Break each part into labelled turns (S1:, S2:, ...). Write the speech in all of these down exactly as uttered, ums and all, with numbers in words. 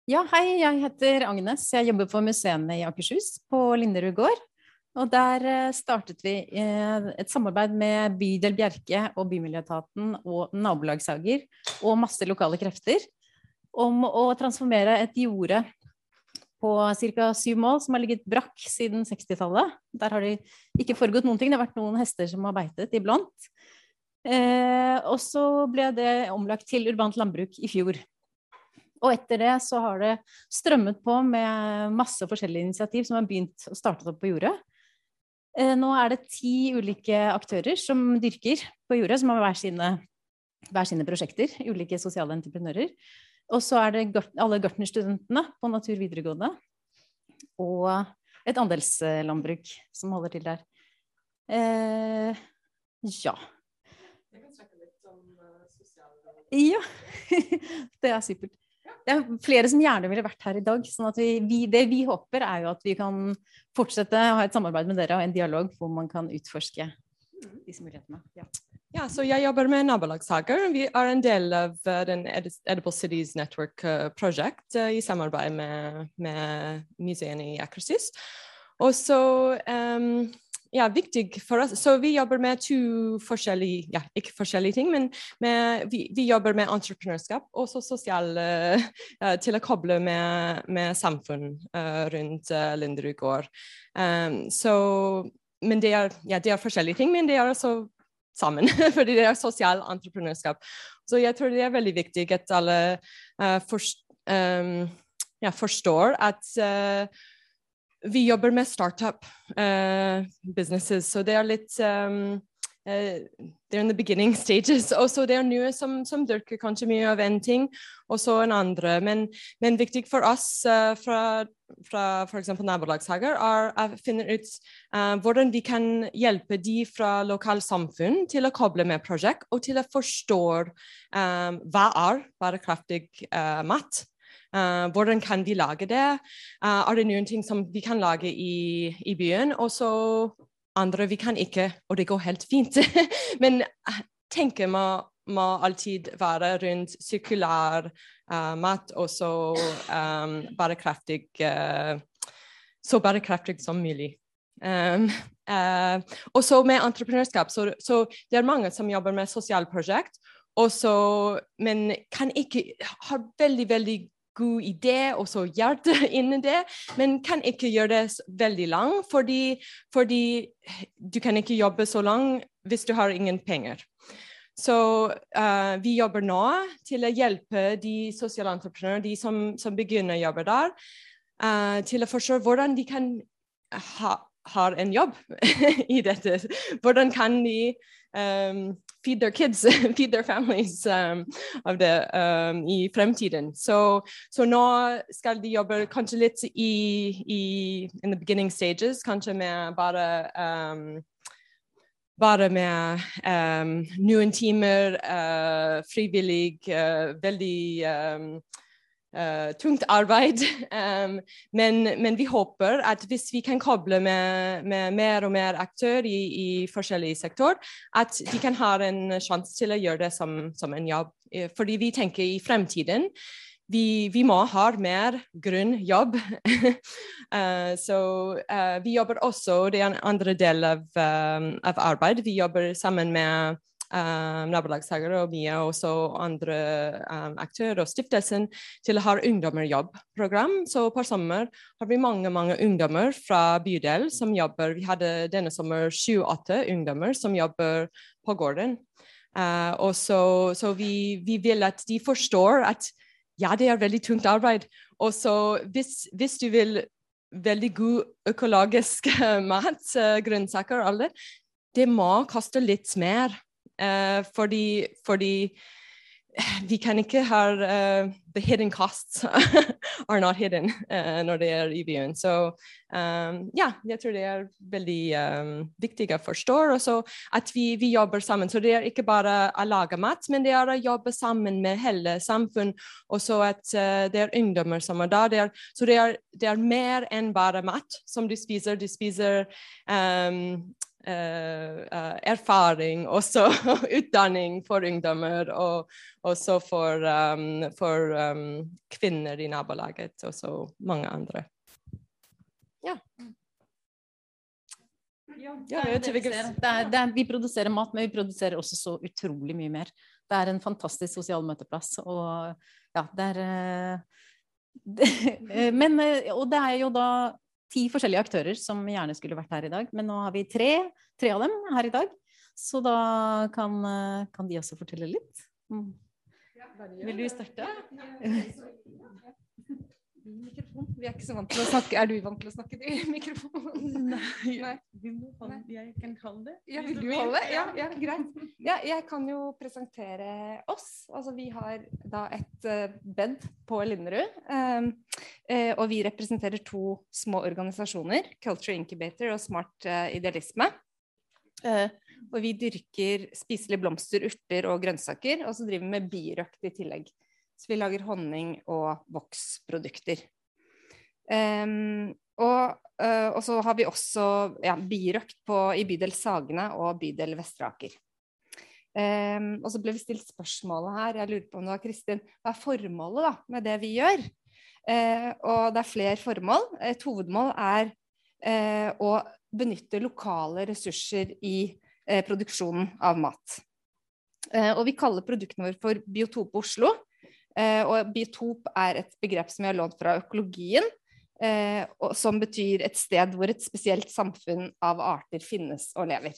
S1: Ja, hei, jeg heter Agnes. Jeg jobber på museene i Akershus på Linderud gård. Og der eh, startet vi eh, et samarbeid med Bydel Bjerke og Bymiljøetaten og nabolagshager og masse lokale krefter om å transformere et jorde på ca. syv mål som har ligget brakk siden sekstitallet. Der har det ikke foregått noen ting. Det har vært noen hester som har beitet iblant. Eh, og så ble det omlagt til urbant landbruk i fjor. Og etter det så har det strømmet på med masse forskjellige initiativ som har begynt å starte opp på jordet. Eh, nå er det ti ulike aktører som dyrker på jordet, som har hver sine, hver sine prosjekter, ulike sosiale entreprenører. Og så er det alle Gartnerstudentene på Natur videregående, og et andelslandbruk som holder til der. Eh, ja.
S2: Jeg kan snakke litt om uh, sosiale...
S1: Ja, det er supert. Det er flere som gjerne ville vært her i dag, sånn at vi, vi, det vi håper er jo at vi kan fortsette å ha et samarbeid med dere og en dialog hvor man kan utforske disse mulighetene. Ja.
S2: Ja, så jeg jobber med nabolagshager. Vi er en del av uh, den Edible Cities Network uh, project uh, i samarbeid med, med museene i Akershus. Og så... Um, Ja, viktig for oss. Så vi jobber med to forskjellige, ja, ikke forskjellige ting, men med, vi, vi jobber med entreprenørskap og så sosial uh, til å koble med, med samfunn uh, rundt uh, Linderud gård. Um, så, men det er, ja, det er forskjellige ting, men det er også sammen, fordi det er sosial entreprenørskap. Så jeg tror det er veldig viktig at alle uh, forst, um, ja, forstår at uh, vi jobber med startup uh, businesses, så det er litt um, uh, det er in the beginning stages, og så det er noe som, som dyrker kanskje mye av en ting, og så en andre, men, men viktig for oss uh, fra, fra for eksempel nabolagshager er å finne ut uh, hvordan vi kan hjelpe de fra lokalsamfunn til å koble med prosjekt, og til å forstå um, hva er bærekraftig uh, mat. Uh, hvordan kan vi lage det? Uh, er det noen ting som vi kan lage i, i byen, og så andre vi kan ikke, og det går helt fint. Men uh, tenker må, må alltid være rundt sirkulær uh, mat, og så um, bærekraftig, uh, så bærekraftig som mulig. Um, uh, og så med entreprenørskap, så, så det er mange som jobber med sosiale prosjekt, og så, men kan ikke, har veldig, veldig god idé, og så hjerte innen det, men kan ikke gjøre det veldig lang, fordi, fordi du kan ikke jobbe så lang hvis du har ingen penger. Så uh, vi jobber nå til å hjelpe de sosiale entreprenører, de som, som begynner å jobbe der, uh, til å forstå hvordan de kan ha, ha en jobb i dette. Hvordan kan de um, feed their kids, feed their families um, av det um, i fremtiden. Så, så nå skal de jobbe kanskje litt i, i in the beginning stages, kanskje med bare um, bare med um, noen timer uh, frivillig, uh, veldig um, Uh, tungt arbeid, um, men, men vi håper at hvis vi kan koble med, med mer og mer aktører i, i forskjellige sektorer, at de kan ha en sjanse til å gjøre det som, som en jobb. Fordi vi tenker i fremtiden, vi, vi må ha mer grunnjobb. uh, så uh, vi jobber også, det er en andre del av, um, av arbeid, vi jobber sammen med Um, nabolagshager og mye, og også andre um, aktører og stiftelsen til å ha ungdommerjobbprogram. Så på sommer har vi mange, mange ungdommer fra bydel som jobber. Vi hadde denne sommer sju-åtte ungdommer som jobber på gården. Uh, og så, så vi, vi vil at de forstår at ja, det er veldig tungt arbeid. Og så hvis, hvis du vil veldig god økologisk mat, uh, grønnsaker og alle, det må koste litt mer. Uh, fordi, fordi vi kan ikke ha uh, the hidden costs are not hidden uh, når det er i byen. Så um, ja, jeg tror det er veldig um, viktig å forstå, og så at vi, vi jobber sammen. Så det er ikke bare å lage mat, men det er å jobbe sammen med hele samfunn, og så at uh, det er ungdommer som er der. Det er, så det er, det er mer enn bare mat som du spiser. Du spiser um, uh, uh, erfaring, også utdanning for ungdommer, og også for, um, for um, kvinner i nabolaget, og så mange andre.
S1: Ja.
S2: Ja,
S1: det er det vi, ser. Det er, det er, vi produserer mat, men vi produserer også så utrolig mye mer. Det er en fantastisk sosial møteplass, og ja, det er det, men, og det er jo da ti forskjellige aktører som gjerne skulle vært her i dag, men nå har vi tre, tre av dem her i dag, så da kan, kan de også fortelle litt. Vil du starte?
S3: Mikrofon. Vi er ikke så vant til å snakke. Er du vant til å snakke til mikrofon?
S4: Nei. Nei. Jeg kan holde det.
S3: Ja, vil du holde? Ja, ja, greit. Ja, jeg kan jo presentere oss. Altså, vi har da et uh, bed på Linderud, um, uh, og vi representerer to små organisasjoner, Culture Incubator og Smart uh, Idealisme. Uh, og vi dyrker spiselige blomster, urter og grønnsaker, og så driver vi med birøkt i tillegg. Så vi lager honning og voksprodukter. Um, og, uh, og så har vi også ja, birøkt på, i bydel Sagene og bydel Vestraker. Um, og så ble vi stilt spørsmålet her, jeg lurer på om det var Kristin, hva er formålet da, med det vi gjør? Uh, og det er flere formål. Et hovedmål er uh, å benytte lokale ressurser i uh, produksjonen av mat. Uh, og vi kaller produktene våre for Biotop Oslo. Uh, og biotop er et begrep som vi har lånt fra økologien, uh, og som betyr et sted hvor et spesielt samfunn av arter finnes og lever.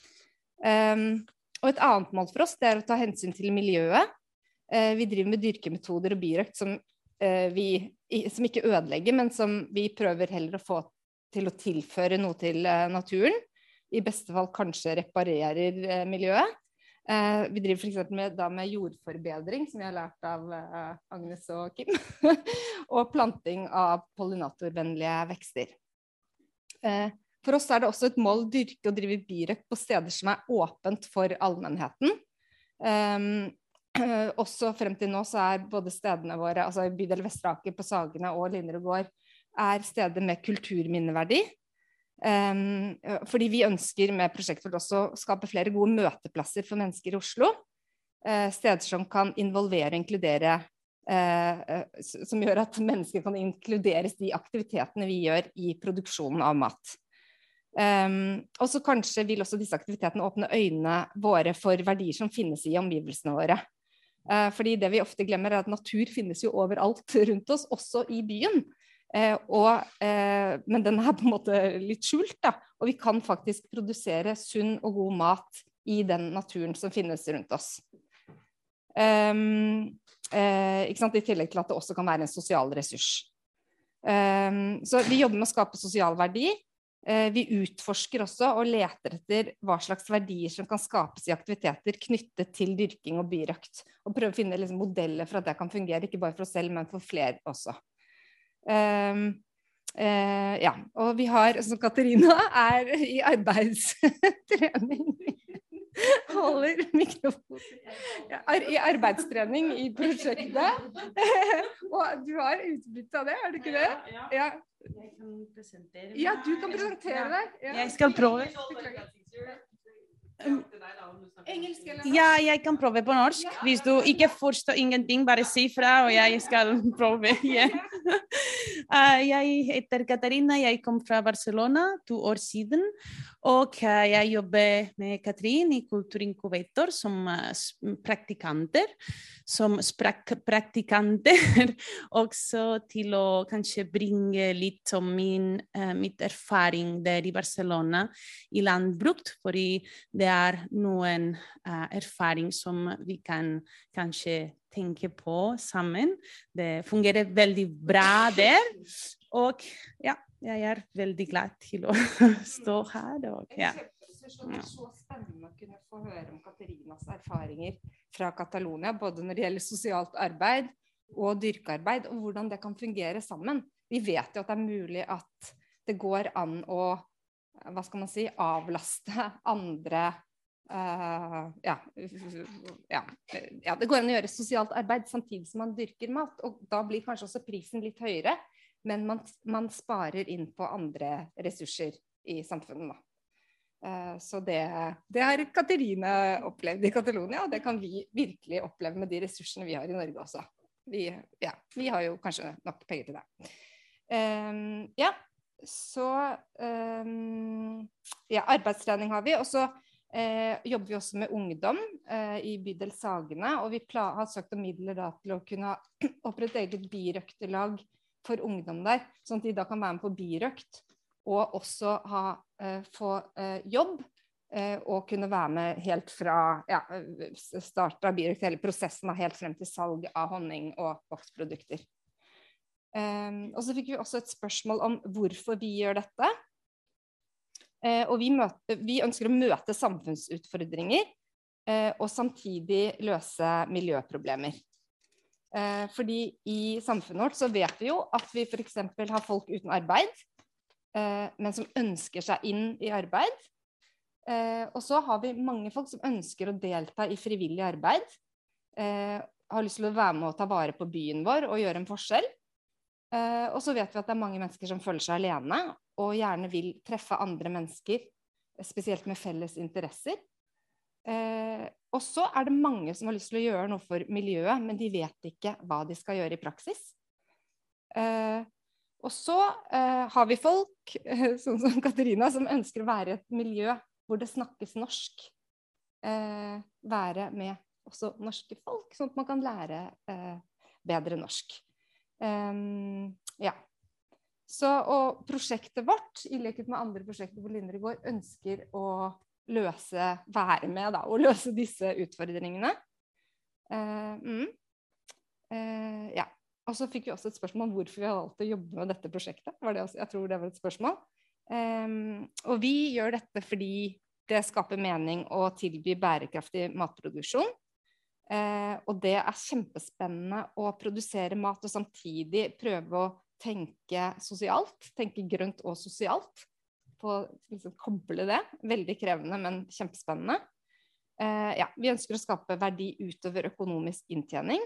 S3: Um, og et annet mål for oss det er å ta hensyn til miljøet. Uh, vi driver med dyrkemetoder og birøkt som, uh, vi, som ikke ødelegger, men som vi prøver heller å få til å tilføre noe til uh, naturen. I beste fall kanskje reparerer uh, miljøet. Uh, vi driver for eksempel med, da med jordforbedring, som vi har lært av uh, Agnes og Kim, og planting av pollinatorvennlige vekster. Uh, for oss er det også et mål å dyrke og drive birøkt på steder som er åpent for allmennheten. Um, uh, også frem til nå så er både stedene våre, altså bydel Vestraker på Sagene og Linderud gård, er steder med kulturminneverdi. Um, fordi vi ønsker med prosjektet vårt også å skape flere gode møteplasser for mennesker i Oslo. Uh, steder som kan involvere og inkludere, uh, uh, som gjør at mennesker kan inkluderes i aktivitetene vi gjør i produksjonen av mat. Um, og så kanskje vil også disse aktivitetene åpne øynene våre for verdier som finnes i omgivelsene våre. Uh, fordi det vi ofte glemmer er at natur finnes jo overalt rundt oss, også i byen. Eh, og, eh, men den er på en måte litt skjult da, og vi kan faktisk produsere sunn og god mat i den naturen som finnes rundt oss. Um, eh, ikke sant? I tillegg til at det også kan være en sosial ressurs. Um, så vi jobber med å skape sosial verdi. Eh, vi utforsker også og leter etter hva slags verdier som kan skapes i aktiviteter knyttet til dyrking og birøkt. Og prøver å finne liksom, modeller for at det kan fungere, ikke bare for oss selv, men for flere også. Um, uh, ja, og vi har, som Katarina er i arbeidstrening, holder mikrofonen, ja, i arbeidstrening i prosjektet, og du har utbytte av det, er det ikke det?
S4: Ja,
S3: ja.
S4: Jeg kan presentere meg.
S3: Ja, du kan presentere deg.
S4: Ja. Jeg skal prøve. Ja, jeg kan prøve på norsk. Hvis du ikke forstår ingenting, bare si fra, og jeg skal prøve igjen. uh, jeg heter Katarina, jeg kom fra Barcelona to år siden, og uh, jeg jobber med Katrin i Culture Incubator som uh, praktikanter, som praktikanter, også til å kanskje bringe litt om min, uh, mitt erfaring der i Barcelona i landbruk, fordi det er noen uh, erfaring som vi kan kanskje tenke på sammen. Det fungerer veldig bra der, og ja, jeg er veldig glad til å stå her. Og, ja.
S3: Det er så spennende å kunne få høre om Katarinas erfaringer fra Catalonia, både når det gjelder sosialt arbeid og dyrkearbeid, og hvordan det kan fungere sammen. Vi vet jo at det er mulig at det går an å, hva skal man si, avlaste andre. Uh, ja, ja, ja, det går an å gjøre sosialt arbeid samtidig som man dyrker mat, og da blir kanskje også prisen litt høyere, men man, man sparer inn på andre ressurser i samfunnet da. Uh, så det, det har Katerine opplevd i Catalonia, og det kan vi virkelig oppleve med de ressursene vi har i Norge også. Vi, ja, vi har jo kanskje nok penger til det. Um, ja, så um, ja, arbeidstrening har vi, og så uh, jobber vi også med ungdom uh, i bydel Sagene, og vi har søkt om midler da, til å kunne opprette eget birøktelag for ungdom der, sånn at de da kan være med på birøkt, og også ha, uh, få uh, jobb, uh, og kunne være med helt fra ja, start av birøkt, hele prosessen helt frem til salg av honning og voksprodukter. Um, og så fikk vi også et spørsmål om hvorfor vi gjør dette. Uh, og vi, møter, vi ønsker å møte samfunnsutfordringer uh, og samtidig løse miljøproblemer. Uh, fordi i samfunnet vårt så vet vi jo at vi for eksempel har folk uten arbeid, uh, men som ønsker seg inn i arbeid. Uh, og så har vi mange folk som ønsker å delta i frivillig arbeid, uh, har lyst til å være med å ta vare på byen vår og gjøre en forskjell. Uh, og så vet vi at det er mange mennesker som føler seg alene, og gjerne vil treffe andre mennesker, spesielt med felles interesser. Uh, og så er det mange som har lyst til å gjøre noe for miljøet, men de vet ikke hva de skal gjøre i praksis. Uh, og så uh, har vi folk, uh, sånn som Katarina, som ønsker å være i et miljø hvor det snakkes norsk. Uh, være med også norske folk, sånn at man kan lære uh, bedre norsk. Um, ja. Så, og prosjektet vårt, i likhet med andre prosjekter på Linderud gård, ønsker å løse, være med da, og løse disse utfordringene. Uh, mm. uh, ja. Og så fikk vi også et spørsmål om hvorfor vi har valgt å jobbe med dette prosjektet. Var det også, jeg tror det var et spørsmål. Um, og vi gjør dette fordi det skaper mening å tilby bærekraftig matproduksjon. Eh, og det er kjempespennende å produsere mat og samtidig prøve å tenke sosialt, tenke grønt og sosialt, på liksom koble det. Veldig krevende, men kjempespennende. Eh, ja, vi ønsker å skape verdi utover økonomisk inntjening.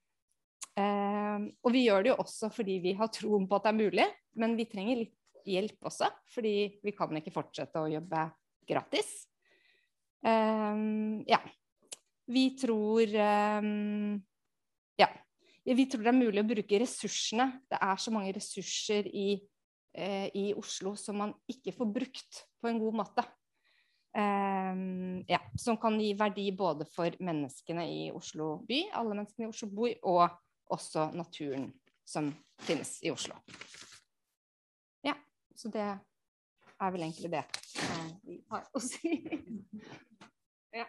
S3: Eh, og vi gjør det jo også fordi vi har troen på at det er mulig, men vi trenger litt hjelp også, fordi vi kan ikke fortsette å jobbe gratis. Eh, ja. Vi tror, um, ja, vi tror det er mulig å bruke ressursene. Det er så mange ressurser i, eh, i Oslo som man ikke får brukt på en god måte. Um, ja, som kan gi verdi både for menneskene i Oslo by, alle menneskene i Oslo by, og også naturen som finnes i Oslo. Ja, så det er vel egentlig det uh, vi har å si. Ja.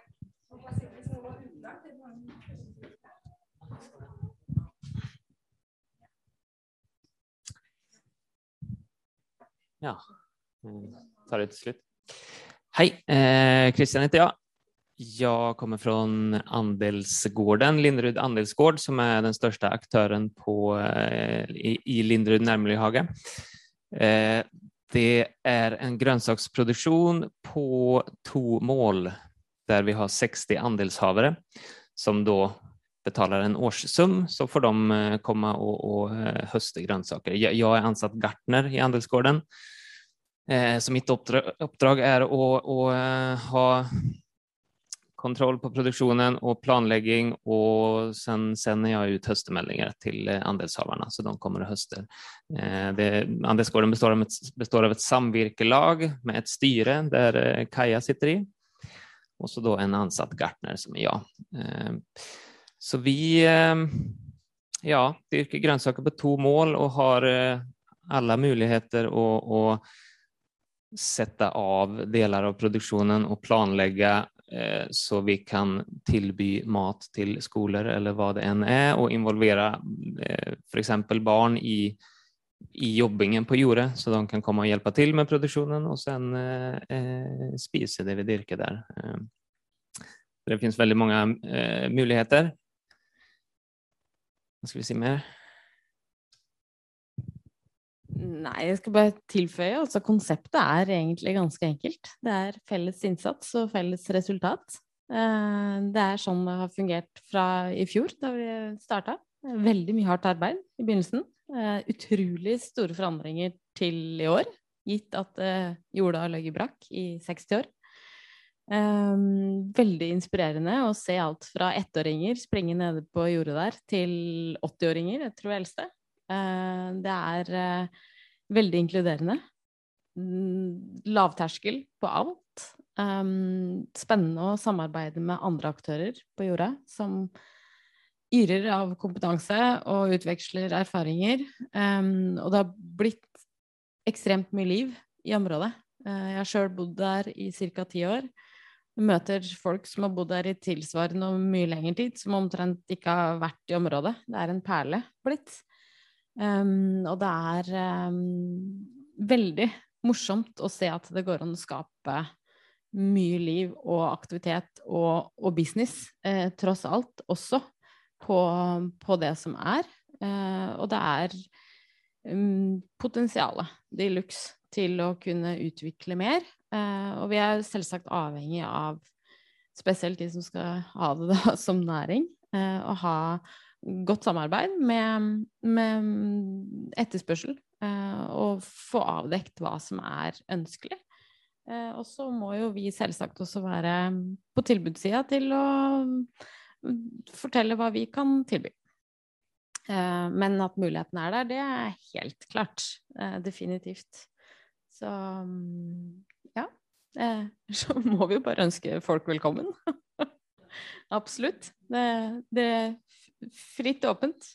S5: Ja, tar det till slut. Hej, eh, Christian heter jag. Jag kommer från Andelsgården, Linderud Andelsgård, som är den största aktören på, eh, i, i Linderud Närmelihage. Eh, det är en grönsaksproduktion på to mål där vi har sextio andelshavare som då betalar en årssum, så får de komma och, och hösta grönsaker. Jag, jag är ansatt gartner i Andelsgården. Eh, så mitt uppdrag, uppdrag är att, att ha kontroll på produktionen och planläggning, och sen sänder jag ut höstmeldingar till andelshavarna så de kommer och höster. Eh, det, Andelsgården består av, ett, består av ett samvirkelag med ett styre där Kaja sitter i. Och så då en ansatt gartner som är jag. Så vi ja, dyrker grönsaker på to mål och har alla möjligheter att, att sätta av delar av produktionen och planlägga så vi kan tillby mat till skolor eller vad det än är, och involvera för exempel barn i i jobbingen på jordet, så de kan komma och hjälpa till med produktionen och sen eh, spisa det vi dyrker där. Eh, det finns väldigt många eh, möjligheter. Vad ska vi se mer?
S1: Nei, jeg skal bare tilføye, altså konseptet er egentlig ganske enkelt. Det er felles innsats og felles resultat. Eh, det er sånn det har fungert fra i fjor, da vi startet. Veldig mye hardt arbeid i begynnelsen. Uh, utrolig store forandringer til i år, gitt at uh, jorda har løgget brakk i seksti år. Um, veldig inspirerende å se alt fra ettåringer springe nede på jordet der til åttiåringer, jeg tror jeg eldste. Uh, det er uh, veldig inkluderende. Mm, lavterskel på alt. Um, spennende å samarbeide med andre aktører på jorda som yrer av kompetanse og utveksler erfaringer. Um, og det har blitt ekstremt mye liv i området. Uh, jeg har selv bodd der i cirka ti år. Møter folk som har bodd der i tilsvarende og mye lengre tid, som omtrent ikke har vært i området. Det er en perle blitt. Um, og det er um, veldig morsomt å se at det går an å skape mye liv og aktivitet og, og business, eh, tross alt, også på, på det som er. Eh, og det er um, potensialet de luxe til å kunne utvikle mer. Uh, og vi er selvsagt avhengig av, spesielt de som skal ha det da, som næring, uh, å ha godt samarbeid med, med etterspørsel, uh, og få avdekt hva som er ønskelig. Uh, og så må jo vi selvsagt også være på tilbudssida til å fortelle hva vi kan tilby. Uh, men at muligheten er der, det er helt klart, uh, definitivt. Så ja, eh, så må vi jo bare ønske folk velkommen. Absolutt. Det, det er fritt åpent.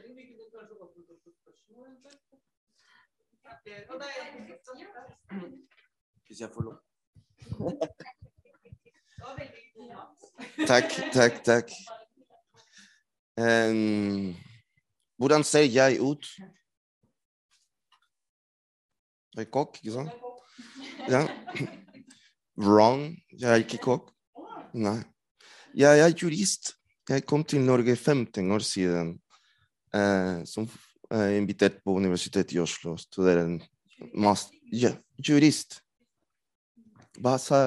S6: Hvis jeg får lov. Takk, takk, takk. Um, hvordan ser jeg ut? Jeg er kokk, ikke sant? Ja. Wrong. Jeg er ikke kokk. Nei. Jeg er jurist. Jeg kom til Norge femten år siden, eh, som eh, invitert på Universitetet i Oslo, studere en master. Ja, jurist. Hva sa?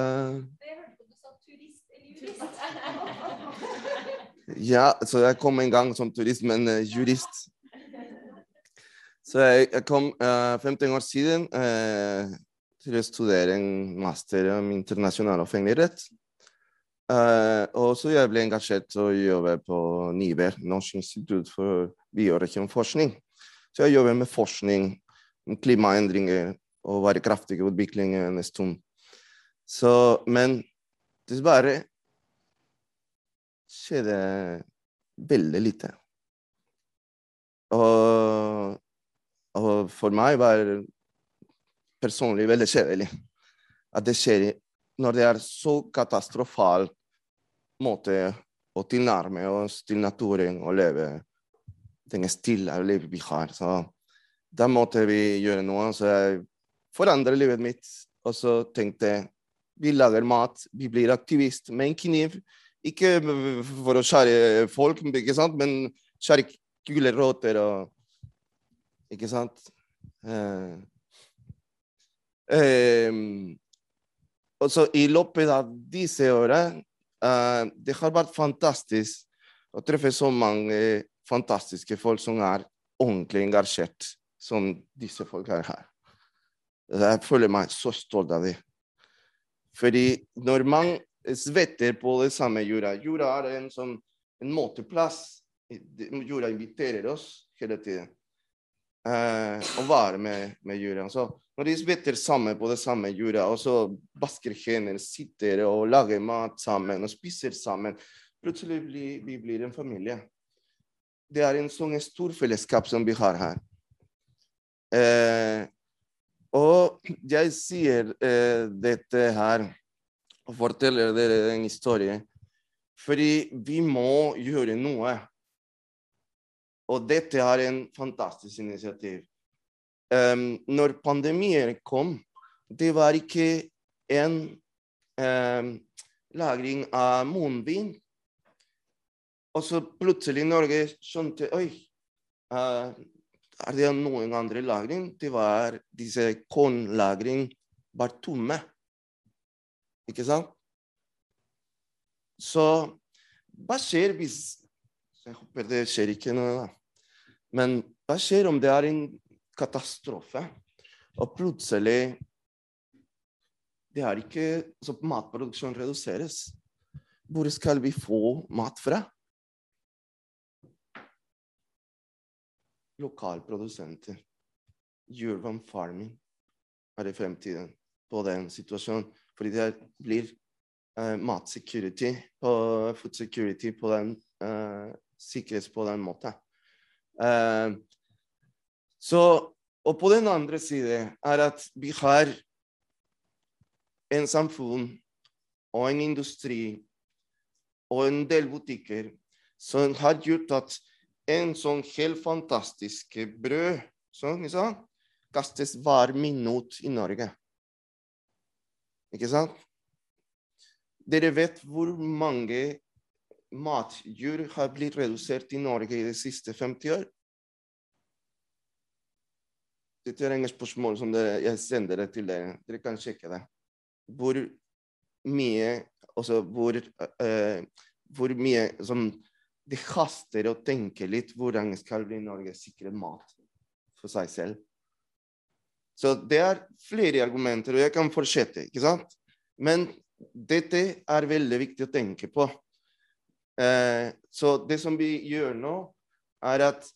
S6: Ja, så jeg kom en gang som turist, men uh, jurist. Så jeg, jeg kom uh, femten år siden uh, til å studere en master om internasjonal offentlighet. Uh, og så jeg ble engasjert til å jobbe på NIBR, Norsk institutt for bioregionforskning. Så jeg jobber med forskning, om klimaendringer og bærekraftig utvikling en stund. Så, men dessverre skjedde veldig lite. Og Og for meg var det personlig veldig kjedelig at det skjer når det er så katastrofal måte å tilnærme oss til naturen og leve den stille livet vi har. Så da måtte vi gjøre noe, så jeg forandret livet mitt, og så tenkte jeg, vi lager mat, vi blir aktivist med en kniv, ikke for å skjære folk, ikke sant, men skjære gulrøtter og ikke sant? Eh, eh, og så i løpet av disse årene, eh, det har vært fantastisk å treffe så mange fantastiske folk som er ordentlig engasjert, som disse folk er her. Jeg føler meg så stolt av det. Fordi når man svetter på det samme jorda, jorda er en, sånn, en måteplass, jorda inviterer oss hele tiden. Uh, å være med, med jorda. Så når de svetter sammen på det samme jorda, og så vasker hender, sitter og lager mat sammen og spiser sammen, plutselig blir vi blir en familie. Det er en sånn stor fellesskap som vi har her. Uh, og jeg sier uh, dette her og forteller dere en historie, fordi vi må gjøre noe. Og dette er en fantastisk initiativ. Um, når pandemien kom, det var ikke en um, lagring av munnbind. Og så plutselig Norge skjønte, oi, uh, er det noen andre lagring? Det var disse kornlagring var tomme. Ikke sant? Så hva skjer hvis Jeg håper det skjer ikke noe da. Men hva skjer om det er en katastrofe? Og plutselig det er ikke, så matproduksjon reduseres. Hvor skal vi få mat fra? Lokalprodusenter. Urban farming er i fremtiden på den situasjonen. Fordi det blir uh, mat security, på, food security på den, uh, sikkerhets på den måten. Uh, så, og på den andre siden er at vi har en samfunn og en industri og en del butikker som har gjort at en sånn helt fantastisk brød sånn, ikke sant? Kastes hver minutt i Norge. Ikke sant? Dere vet hvor mange matjord har blitt redusert i Norge i de siste femti år? Dette er en spørsmål som dere, jeg sender det til dere. Dere kan sjekke det. Hvor mye, altså hvor, uh, hvor mye som det haster å tenke litt hvordan skal bli Norge sikre mat for seg selv. Så det er flere argumenter, og jeg kan fortsette, ikke sant? Men dette er veldig viktig å tenke på. Uh, så det som vi gjør nå, er at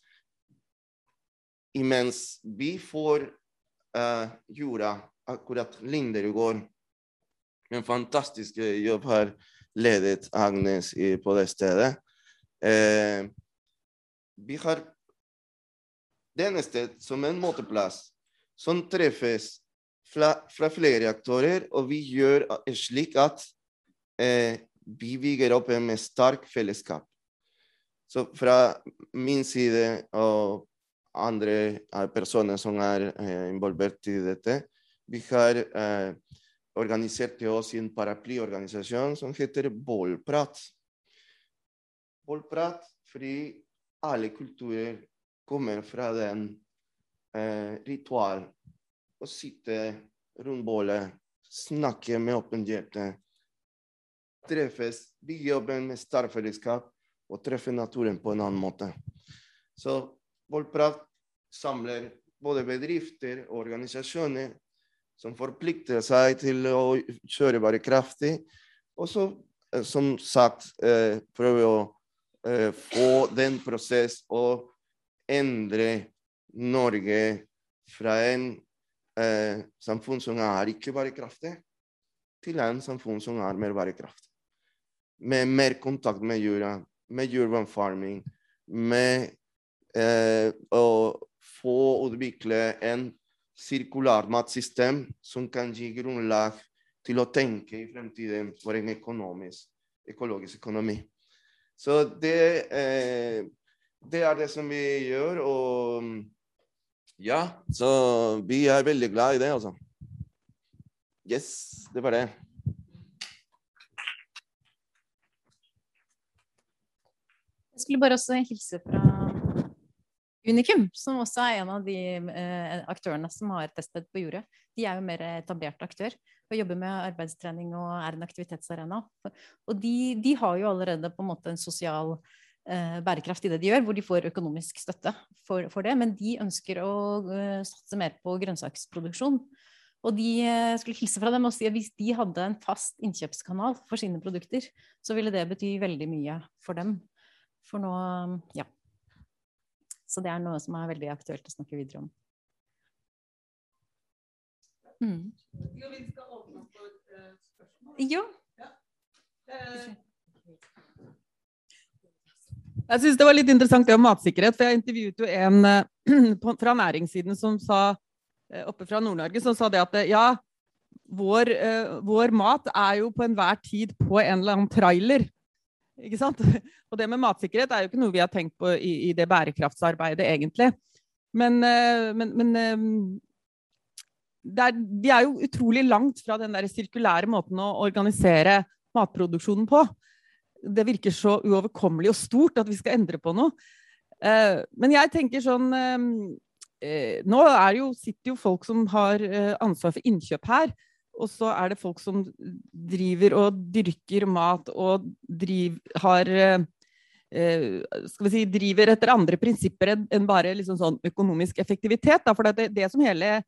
S6: imens vi får uh, jorda, akkurat Linderud gård, en fantastisk jobb har ledet Agnes i, på det stedet. Eh, vi har denne sted som en måteplass som treffes fra, fra flere aktorer, og vi gjør slik at eh, vi bygger opp en sterk fellesskap. Så fra min side og andre personer som er eh, involvert i dette, vi har eh, organiserte oss i en paraplyorganisasjon som heter Bollprat. Bollprat, fordi alle kulturer kommer fra den eh, ritual å sitte rundt bålet, snakke med åpent hjerte, treffes, bygge opp en startfellesskap og treffe naturen på en annen måte. Så Bollprat samler både bedrifter og organisasjoner som forplikter seg til å kjøre bærekraftig, og så, som sagt, eh, prøve å eh, få den prosess å endre Norge fra en eh, samfunn som er ikke bærekraftig, til en samfunn som er mer bærekraftig. Med mer kontakt med jorda, med urban farming, med eh, å få utvikle en sirkulær matsystem som kan gi grunnlag til å tenke i fremtiden for en økonomisk, økologisk økonomi. Så det, eh, det er det som vi gjør, og ja, så vi er veldig glad i det, altså. Yes, det var det.
S1: Jeg skulle bare også hilse fra Unikum, som også er en av de eh, aktørene som har testet på jordet. De er jo mer etablert aktør og jobber med arbeidstrening og er en aktivitetsarena. Og de, de har jo allerede på en måte en sosial eh, bærekraft i det de gjør, hvor de får økonomisk støtte for, for det, men de ønsker å eh, satse mer på grønnsaksproduksjon. Og de eh, skulle hilse fra dem og si at hvis de hadde en fast innkjøpskanal for sine produkter, så ville det bety veldig mye for dem. For nå, ja. Så det er noe som er veldig aktuelt å snakke videre om. Mm.
S4: Jo, vi skal åpne for et spørsmål.
S1: Jo.
S4: Ja. Jeg synes det var litt interessant det om matsikkerhet, for jeg intervjuet jo en fra næringssiden som sa, oppe fra Nord-Norge, som sa det at ja, vår, vår mat er jo på enhver tid på en eller annen trailer. Ikke sant? Og det med matsikkerhet er jo ikke noe vi har tenkt på i, i det bærekraftsarbeidet egentlig. Men, men, men det er, de er jo utrolig langt fra den der sirkulære måten å organisere matproduksjonen på. Det virker så uoverkommelig og stort at vi skal endre på noe. Men jeg tenker sånn, nå er jo, sitter jo folk som har ansvar for innkjøp her, og så er det folk som driver og dyrker mat og driv, har, eh, skal vi si, driver etter andre prinsipper enn bare liksom sånn økonomisk effektivitet. Da, for det, det som hele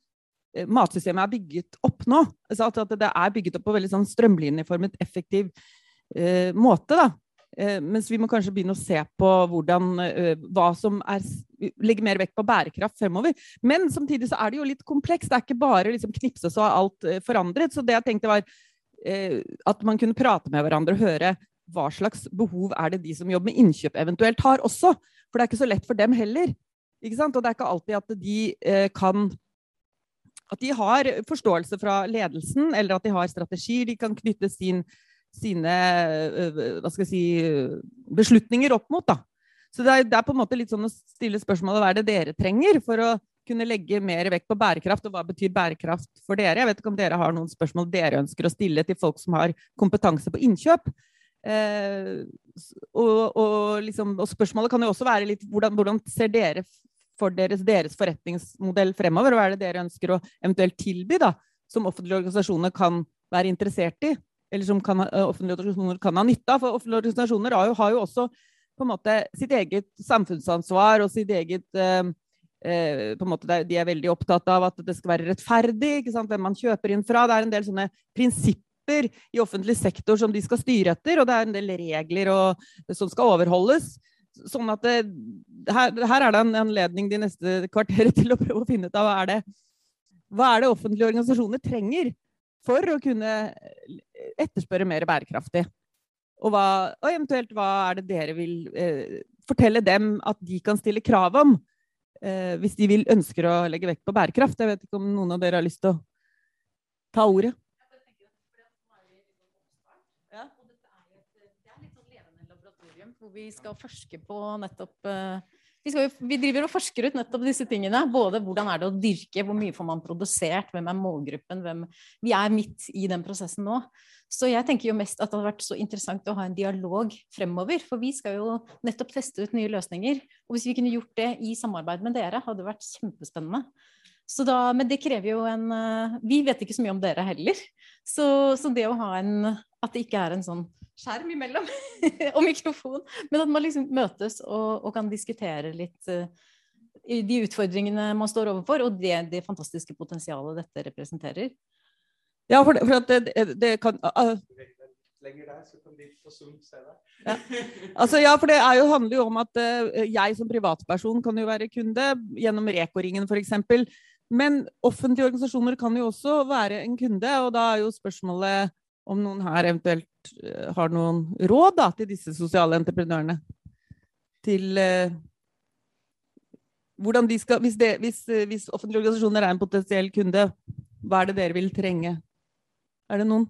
S7: matsystemet er bygget opp nå. Altså at, at det er bygget opp på veldig sånn strømlinjeformet, effektiv eh, måte da. Eh, mens vi må kanskje begynne å se på hvordan, eh, hva som er, legger mer vekt på bærekraft fremover. Men samtidig så er det jo litt komplekst. Det er ikke bare liksom knipse så alt eh, forandret. Så det jeg tenkte var eh, at man kunne prate med hverandre og høre hva slags behov er det de som jobber med innkjøp eventuelt har også. For det er ikke så lett for dem heller. Ikke sant? Og det er ikke alltid at de eh, kan, at de har forståelse fra ledelsen, eller at de har strategier, de kan knytte sin, sine eh, hva skal jeg si, beslutninger opp mot. Da. Så det er, det er på en måte litt sånn å stille spørsmålet, hva er det dere trenger for å kunne legge mer vekt på bærekraft, og hva betyr bærekraft for dere? Jeg vet ikke om dere har noen spørsmål dere ønsker å stille til folk som har kompetanse på innkjøp. Eh, og, og, liksom, og spørsmålet kan jo også være litt hvordan, hvordan ser dere for deres, deres forretningsmodell fremover, og hva er det dere ønsker å eventuelt tilby da, som offentlige organisasjoner kan være interessert i, eller som kan, uh, offentlige organisasjoner kan ha nytte av, for offentlige organisasjoner har jo, har jo også på en måte sitt eget samfunnsansvar og sitt eget uh, uh, på en måte, de er veldig opptatt av at det skal være rettferdig, ikke sant, hvem man kjøper inn fra. Det er en del sånne prinsipper i offentlig sektor som de skal styre etter, og det er en del regler og, som skal overholdes. Sånn at det, her, her er det en anledning de neste kvarteret til å prøve å finne ut av hva er det, hva er det offentlige organisasjoner trenger for å kunne etterspørre mer bærekraftig. Og, hva, og eventuelt hva er det dere vil eh, fortelle dem at de kan stille krav om eh, hvis de vil ønsker å legge vekt på bærekraft. Jeg vet ikke om noen av dere har lyst til å ta ordet.
S1: Hvor vi skal forske på nettopp vi, skal jo, vi driver og forsker ut nettopp disse tingene, både hvordan er det å dyrke, hvor mye får man produsert, hvem er målgruppen, hvem, vi er midt i den prosessen nå. Så jeg tenker jo mest at det har vært så interessant å ha en dialog fremover, for vi skal jo nettopp teste ut nye løsninger, og hvis vi kunne gjort det i samarbeid med dere, hadde det vært kjempespennende. Så da, men det krever jo en, vi vet ikke så mye om dere heller, så, så det å ha en, at det ikke er en sånn skjerm imellom og mikrofon, men at man liksom møtes og, og kan diskutere litt uh, de utfordringene man står overfor, og det, det fantastiske potensialet dette representerer.
S7: Ja, for det, for at det, det kan... Uh,
S6: Lenger der, så kan de på Zoom se det.
S7: Ja. Altså, ja, for det er jo, handler jo om at uh, jeg som privatperson kan jo være kunde gjennom Reko-ringen for eksempel, men offentlige organisasjoner kan jo også være en kunde, og da er jo spørsmålet om noen her eventuelt uh, har noen råd da, til disse sosiale entreprenørene. Til uh, hvordan de skal, hvis, det, hvis, uh, hvis offentlige organisasjoner er en potensiell kunde, hva er det dere vil trenge? Er det noen?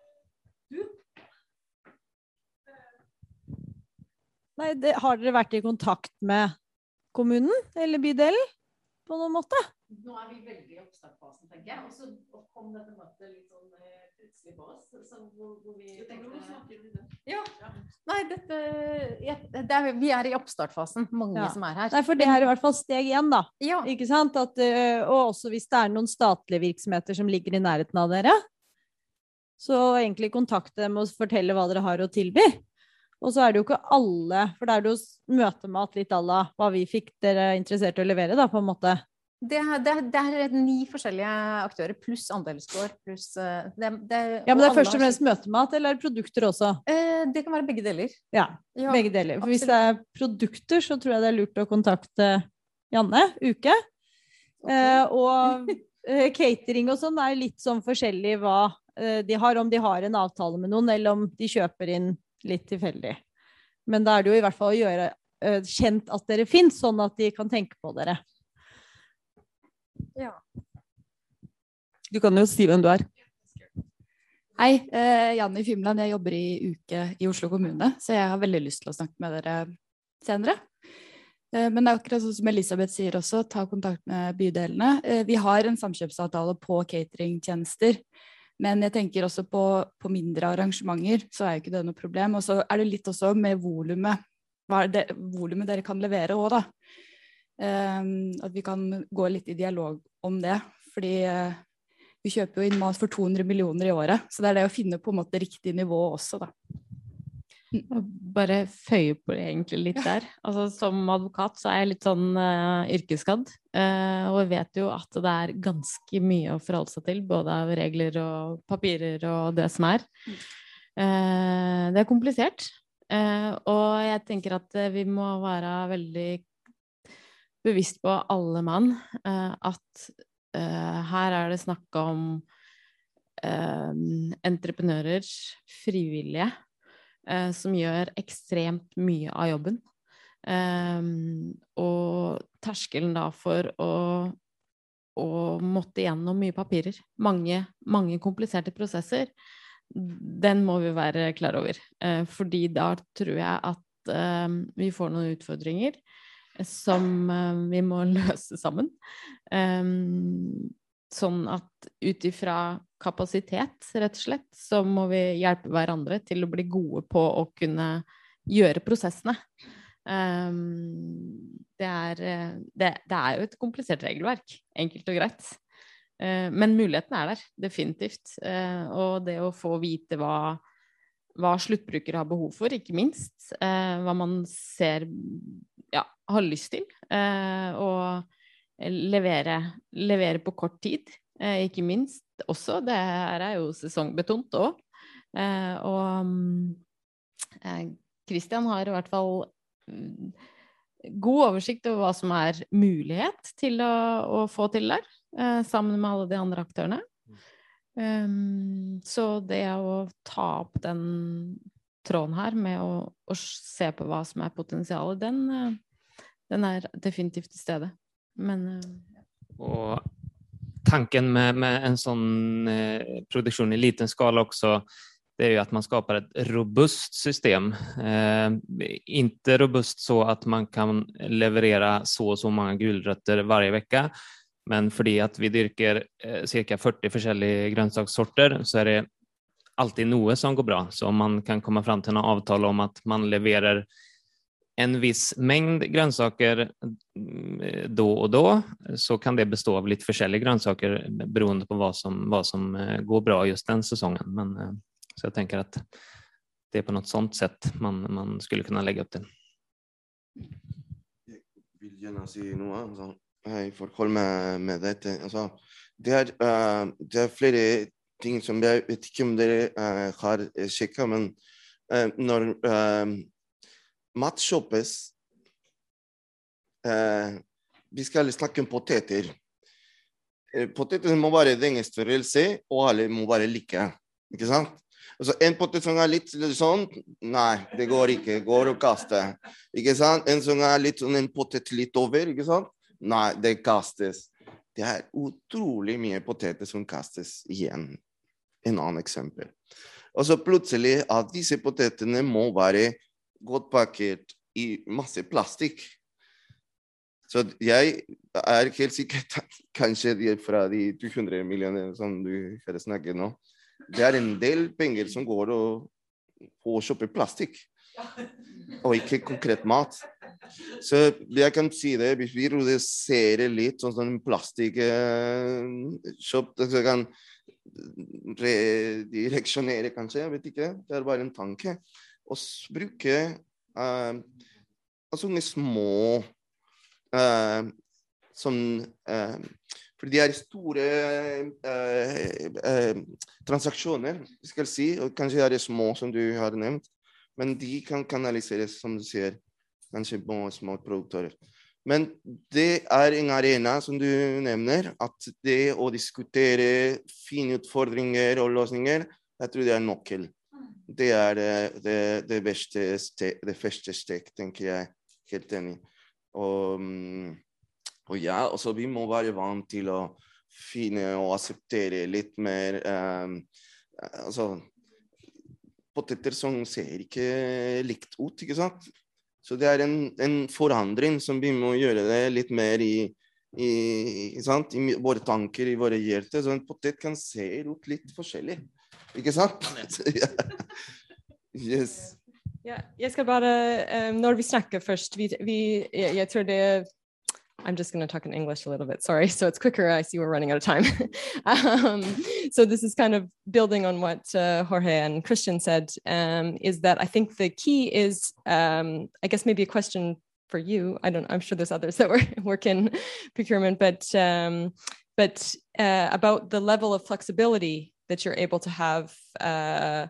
S8: Nei, det, har dere vært i kontakt med kommunen eller bydelen på noen måte?
S1: Nå er vi veldig i oppstartfasen, tenker jeg. Og så kom dette møtet litt sånn plutselig på oss. Så hvor, hvor vi tenkte... Ja, nei, dette... Ja, det er, vi er i oppstartfasen, mange ja. Som er her.
S8: Nei, for det er i hvert fall steg igjen da.
S1: Ja.
S8: Ikke sant? At, og også hvis det er noen statlige virksomheter som ligger i nærheten av dere, så egentlig kontakte dem og fortelle hva dere har å tilby. Og så er det jo ikke alle, for det er det jo møtemat litt alla hva vi fikk dere interessert i å levere da, på en måte.
S1: Det er, det, er, det er ni forskjellige aktører, pluss andelsgård, pluss... Det, det,
S8: ja, men det er først og fremst møtemat, eller er det produkter også?
S1: Eh, det kan være begge deler.
S8: Ja, ja begge deler. For absolutt. Hvis det er produkter, så tror jeg det er lurt å kontakte Janne, Uke. Okay. Eh, og eh, catering og sånn er litt sånn forskjellig hva eh, de har, om de har en avtale med noen, eller om de kjøper inn litt tilfeldig. Men da er det jo i hvert fall å gjøre uh, kjent at dere finnes, sånn at de kan tenke på dere.
S1: Ja.
S7: Du kan jo si hvem du er.
S9: Hei, eh, Janne Fymland, jeg jobber i Uke i Oslo kommune, så jeg har veldig lyst til å snakke med dere senere. Eh, men det er akkurat sånn som Elisabeth sier også, ta kontakt med bydelene. Eh, vi har en samkjøpsavtale på cateringtjenester, men jeg tenker også på, på mindre arrangementer, så er jo ikke det noe problem. Og så er det litt også med volumet, hva er det volumet dere kan levere også da. Um, at vi kan gå litt i dialog om det, fordi uh, vi kjøper jo inn mat for to hundre millioner i året, så det er det å finne på en måte riktig nivå også da.
S1: Bare føye på det egentlig litt der. Altså, som advokat så er jeg litt sånn uh, yrkesskadd, uh, og jeg vet jo at det er ganske mye å forholde seg til, både av regler og papirer og det som er. Uh, det er komplisert, uh, og jeg tenker at uh, vi må være veldig bevisst på alle mann, uh, at uh, her er det snakk om uh, entreprenører, frivillige, som gjør ekstremt mye av jobben. Um, og terskelen da for å, å måtte gjennom mye papirer, mange, mange kompliserte prosesser, den må vi være klar over. Uh, fordi da tror jeg at uh, vi får noen utfordringer som uh, vi må løse sammen. Um, sånn at utifra kapasitet, rett og slett, så må vi hjelpe hverandre til å bli gode på å kunne gjøre prosessene. Um, det, er, det, det er jo et komplisert regelverk, enkelt og greit. Uh, men muligheten er der, definitivt. Uh, og det å få vite hva, hva sluttbrukere har behov for, ikke minst. Uh, hva man ser, ja, har lyst til. Uh, og levere, levere på kort tid. Eh, ikke minst også, det her er jo sesongbetont også. Eh, og eh, Christian har i hvert fall mm, god oversikt over hva som er mulighet til å, å få til der, eh, sammen med alle de andre aktørene. Um, så det å ta opp den tråden her med å, å se på hva som er potensialet, den, den er definitivt til stede. Men,
S5: og tanken med, med en sån eh, produktion i liten skala också, det är ju att man skapar ett robust system. Eh, inte robust så att man kan leverera så och så många gulrötter varje vecka, men fordi att vi dyrker eh, cirka fyrtio forskjellige grønnsakssorter, så är det alltid noe som går bra. Så om man kan komma fram till något avtal om att man levererar en viss mängd grönsaker då och då, så kan det bestå av lite forskjellige grönsaker beroende på vad som, vad som går bra just den säsongen. Men, så jag tänker att det är på något sånt sätt man, man skulle kunna lägga upp det.
S6: Jeg vil gjerne si noe, altså, jeg forholder meg med dette. Altså, det, er, uh, det er flere ting som jeg vet ikke om dere uh, har sjekket, men uh, når uh, mat kjøpes, uh, vi skal snakke om poteter. Uh, poteter må være den størrelse, og alle må være like, ikke sant? Altså, en potet som er litt sånn, nei, det går ikke, går og kaster, ikke sant? En som er litt sånn, en potet litt over, ikke sant? Nei, det kastes. Det er utrolig mye poteter som kastes igjen. En annen eksempel. Og så plutselig at disse potetene må være godt pakket i masse plastikk. Så jeg er helt sikkert, kanskje de fra de to hundre millioner som du har snakket nå, det er en del penger som går og, på å kjøpe plastikk, og ikke konkret mat. Så jeg kan si det, hvis vi reduserer litt sånn som plastikk eh, kjøpt, så kan redireksjonere kanskje, jeg vet ikke, det er bare en tanke. Og bruke eh, sånne små eh, sånn eh, for de er store eh, eh, transaksjoner, skal jeg si, og kanskje er det små som du har nevnt, men de kan kanaliseres, som du sier, kanskje på små produkter. Men det er en arena, som du nevner, at det å diskutere, finne utfordringer og løsninger, jeg tror det er nøkkel. Det er det, det, beste steg, det første steg, tenker jeg, helt enig. Og... Og ja, også vi må være vant til å finne og akseptere litt mer, um, altså, poteter som ser ikke likt ut, ikke sant? Så det er en, en forandring som vi må gjøre det litt mer i, i, ikke sant? I våre tanker, i våre hjerter, så en potet kan se ut litt forskjellig, ikke sant? Yes.
S2: Ja, jeg skal bare, um, når vi snakker først, vi, vi, jeg, jeg tror det I'm just going to talk in English a little bit. Sorry. So it's quicker. I see we're running out of time. um, so this is kind of building on what uh, Jorge and Christian said, um, is that I think the key is, um, I guess maybe a question for you. I don't, I'm sure there's others that work, work in procurement, but, um, but uh, about the level of flexibility that you're able to have uh,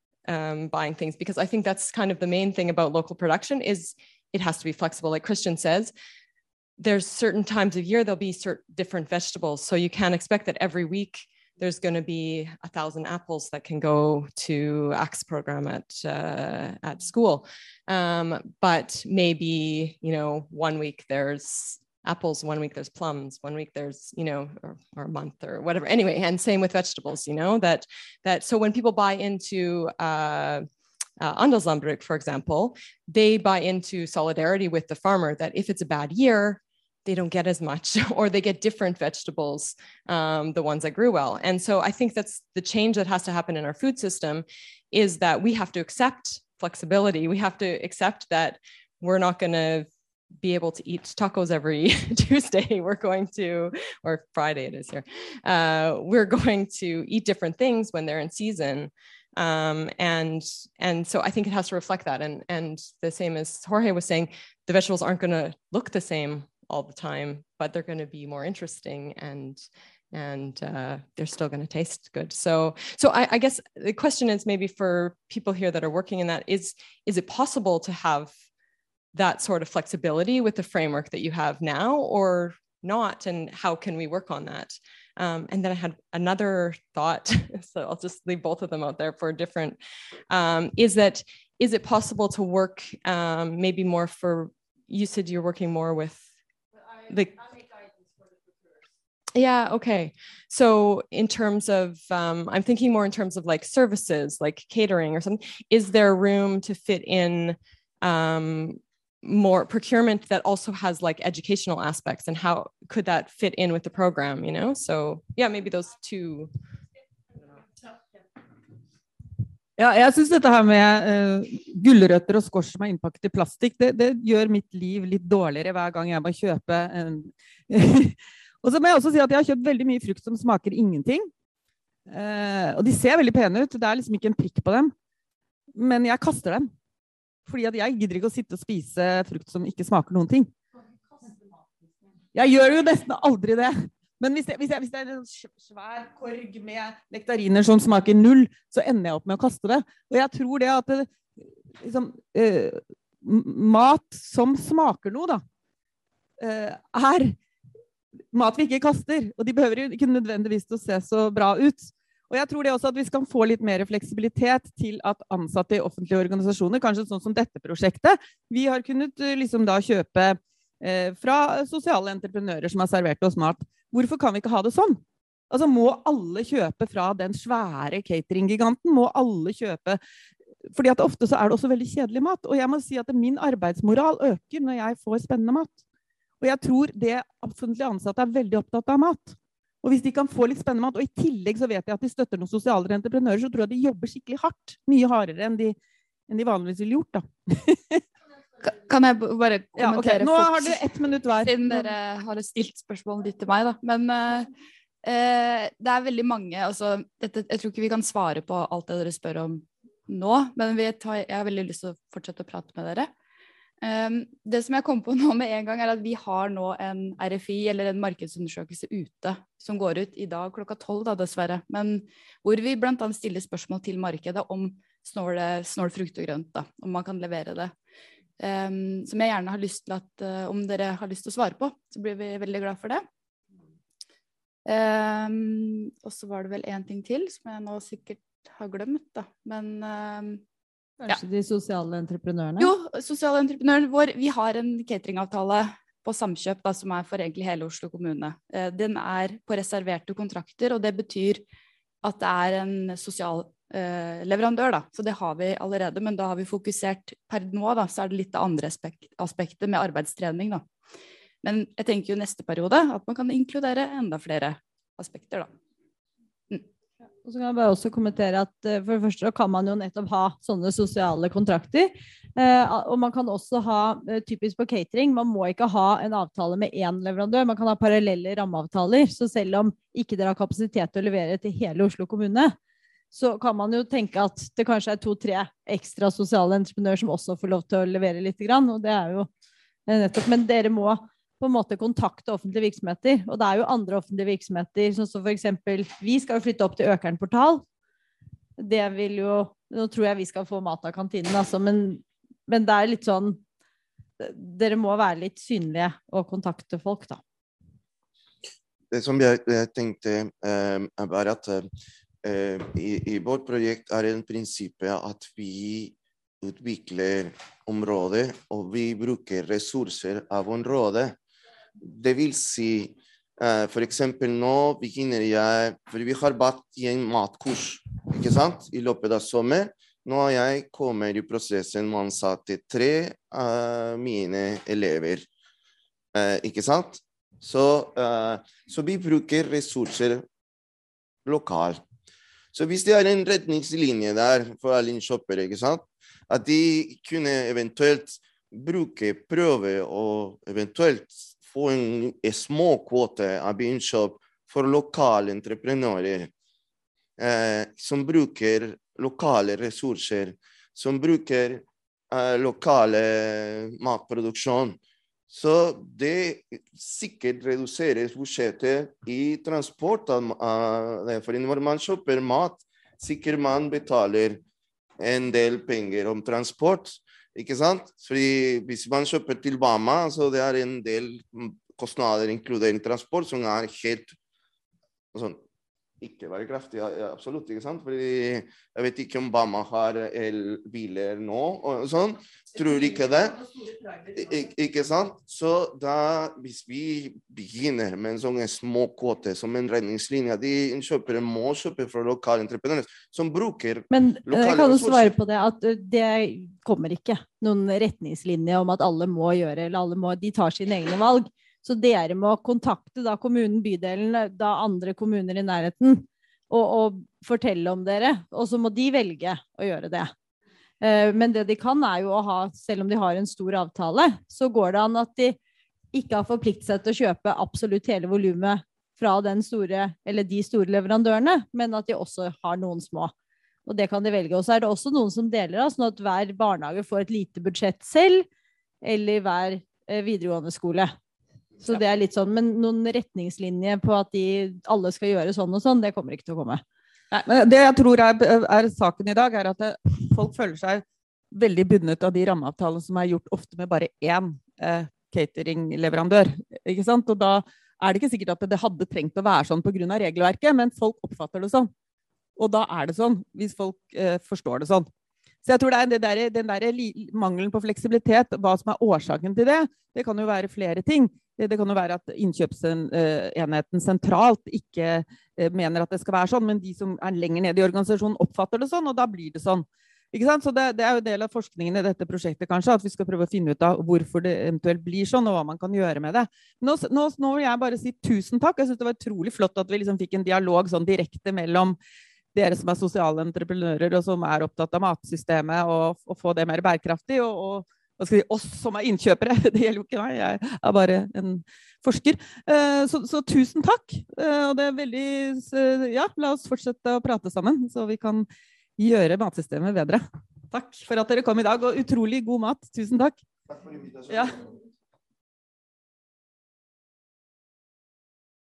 S2: um, buying things, because I think that's kind of the main thing about local production is it has to be flexible. Like Christian says, there's certain times of year, there'll be certain different vegetables. So you can't expect that every week there's going to be a thousand apples that can go to A C S program at, uh, at school. Um, but maybe, you know, one week there's apples, one week there's plums, one week there's, you know, or, or a month or whatever. Anyway, and same with vegetables, you know, that, that, so when people buy into, uh, Uh, Andelslandbruk, for example, they buy into solidarity with the farmer that if it's a bad year, they don't get as much or they get different vegetables, um, the ones that grew well. And so I think that's the change that has to happen in our food system is that we have to accept flexibility. We have to accept that we're not going to be able to eat tacos every Tuesday. We're going to, or Friday it is here. Uh, we're going to eat different things when they're in season. Um, and, and so I think it has to reflect that. And, and the same as Jorge was saying, the vegetables aren't going to look the same all the time, but they're going to be more interesting and, and, uh, they're still going to taste good. So, so I, I guess the question is maybe for people here that are working in that is, is it possible to have that sort of flexibility with the framework that you have now or not? And how can we work on that? Um, and then I had another thought, so I'll just leave both of them out there for different, um, is that, is it possible to work um, maybe more for, you said you're working more with the, yeah, okay. So in terms of, um, I'm thinking more in terms of like services, like catering or something, is there room to fit in um, more procurement that also has like educational aspects and how could that fit in with the program, you know? So yeah, maybe those two.
S7: Ja, jeg synes dette her med uh, gulrøtter og squash som er innpakket i plastikk, det, det gjør mitt liv litt dårligere hver gang jeg må kjøpe en... Og så må jeg også si at jeg har kjøpt veldig mye frukt som smaker ingenting. Uh, og de ser veldig pene ut, det er liksom ikke en prikk på dem. Men jeg kaster dem. Fordi at jeg gidder ikke å sitte og spise frukt som ikke smaker noen ting. Jeg gjør jo nesten aldri det. Men hvis det, hvis jeg, hvis det er en svær korg med nektariner som smaker null, så ender jeg opp med å kaste det. Og jeg tror det at det, liksom, uh, mat som smaker noe da, uh, er mat vi ikke kaster. Og de behøver jo ikke nødvendigvis å se så bra ut. Og jeg tror det også at vi skal få litt mer fleksibilitet til at ansatte i offentlige organisasjoner, kanskje sånn som dette prosjektet, vi har kunnet liksom da kjøpe eh, fra sosiale entreprenører som har servert oss mat. Hvorfor kan vi ikke ha det sånn? Altså må alle kjøpe fra den svære catering-giganten? Må alle kjøpe? Fordi at ofte så er det også veldig kjedelig mat. Og jeg må si at min arbeidsmoral øker når jeg får spennende mat. Og jeg tror det offentlige ansatte er veldig opptatt av mat. Og hvis de kan få litt spennende mat, og i tillegg så vet jeg at de støtter noen sosiale entreprenører, så tror jeg de jobber skikkelig hardt, mye hardere enn de, enn de vanligvis ville gjort da.
S9: Kan jeg bare kommentere
S7: ja, okay. Nå fort, har dere ett minutt hver.
S9: Siden dere har stilt spørsmål litt til meg da. Men uh, uh, det er veldig mange, altså, dette, jeg tror ikke vi kan svare på alt det dere spør om nå, men vi tar, jeg har veldig lyst til å fortsette å prate med dere. Um, det som jeg kom på nå med en gang er at vi har nå en R F I eller en markedsundersøkelse ute som går ut i dag klokka tolv da dessverre, men hvor vi blant annet stiller spørsmål til markedet om snål, snål frukt og grønt da, om man kan levere det. Um, som jeg gjerne har lyst til at, uh, om dere har lyst til å svare på, så blir vi veldig glad for det. Um, og så var det vel en ting til som jeg nå sikkert har glemt da, men... Um,
S8: Kanskje ja. De sosiale entreprenørene?
S9: Jo, sosiale entreprenører vår, vi har en cateringavtale på Samkjøp da, som er for egentlig hele Oslo kommune. Eh, den er på reserverte kontrakter, og det betyr at det er en sosial eh, leverandør da, så det har vi allerede, men da har vi fokusert per nå da, så er det litt andre aspekt, aspekter med arbeidstrening da. Men jeg tenker jo neste periode at man kan inkludere enda flere aspekter da. Mm.
S8: Og så kan jeg bare også kommentere at for det første kan man jo nettopp ha sånne sosiale kontrakter, eh, og man kan også ha, typisk på catering, man må ikke ha en avtale med en leverandør, man kan ha parallelle rammeavtaler, så selv om ikke dere har kapasitet til å levere til hele Oslo kommune, så kan man jo tenke at det kanskje er to-tre ekstra sosiale entreprenører som også får lov til å levere litt grann, og det er jo nettopp, men dere må på en måte kontakte offentlige virksomheter, og det er jo andre offentlige virksomheter, sånn som for eksempel, vi skal jo flytte opp til Økern portal, det vil jo, nå tror jeg vi skal få mat av kantinen, altså, men, men det er litt sånn, dere må være litt synlige og kontakte folk da.
S6: Det som jeg, jeg tenkte um, er bare at uh, i, i vårt projekt er det en prinsippet at vi utvikler områder, og vi bruker ressurser av området. Det vil si, uh, for eksempel nå begynner jeg, for vi har vært i en matkurs, ikke sant, i løpet av sommer. Nå har jeg kommet i prosessen med å ansette tre av uh, mine elever, uh, ikke sant? Så, uh, så vi bruker ressurser lokalt. Så hvis det er en retningslinje der for alle innkjøpere, ikke sant? At de kunne eventuelt bruke prøve og eventuelt få en, en små kvote av innkjøp for lokale entreprenører eh, som bruker lokale ressurser, som bruker eh, lokale matproduksjon. Så det sikkert reduseres budsjettet i transport av, av det. For når man kjøper mat, sikkert man betaler en del penger om transport, ikke sant? Fordi hvis man kjøper til Bama, så det er en del kostnader inkludert i transport som er helt sånn, ikke bærekraftig, ja, absolutt, ikke sant? Fordi jeg vet ikke om Bama har elbiler nå, og sånn, tror ikke det, Ik ikke sant? Så da, hvis vi begynner med en sånn små kvote som en redningslinje, de innkjøpere må kjøpe fra lokale entreprenører som bruker
S8: Men
S6: lokale
S8: jeg kan jo svare
S6: ressurser.
S8: på det, at det kommer ikke noen retningslinje om at alle må gjøre, eller alle må, de tar sine egne valg. Så dere må kontakte da kommunen, bydelen, da andre kommuner i nærheten, og, og fortelle om dere, og så må de velge å gjøre det. Eh, men det de kan er jo å ha, selv om de har en stor avtale, så går det an at de ikke har forpliktet seg til å kjøpe absolutt hele volumet fra den store, eller de store leverandørene, men at de også har noen små. Og det kan de velge. Og så er det også noen som deler av, sånn at hver barnehage får et lite budsjett selv, eller hver eh, videregående skole. Så det er litt sånn, men noen retningslinjer på at de alle skal gjøre sånn og sånn, det kommer ikke til å komme.
S7: Nei, men det jeg tror er, er saken i dag, er at det, folk føler seg veldig bundet av de rammeavtalene som er gjort ofte med bare én eh, catering-leverandør, ikke sant? Og da er det ikke sikkert at det hadde trengt å være sånn på grunn av regelverket, men folk oppfatter det sånn. Og da er det sånn, hvis folk eh, forstår det sånn. Så jeg tror det er det der, den der mangelen på fleksibilitet, hva som er årsaken til det, det kan jo være flere ting. Det, det kan jo være at innkjøpsenheten sentralt ikke mener at det skal være sånn, men de som er lenger ned i organisasjonen oppfatter det sånn, og da blir det sånn. Ikke sant? Så det, det er jo en del av forskningen i dette prosjektet kanskje, at vi skal prøve å finne ut av hvorfor det eventuelt blir sånn, og hva man kan gjøre med det. Nå, nå, nå vil jeg bare si tusen takk. Jeg synes det var utrolig flott at vi liksom fikk en dialog sånn direkte mellom dere som er sosiale entreprenører, og som er opptatt av matsystemet, og, og få det mer bærekraftig, og, og hva skal vi, oss som er innkjøpere, det gjelder jo ikke meg, jeg er bare en forsker. Så, så tusen takk, og det er veldig, ja, la oss fortsette å prate sammen, så vi kan gjøre matsystemet bedre. Takk for at dere kom i dag, og utrolig god mat. Tusen takk.
S6: Takk for invitasjonen.
S7: Ja.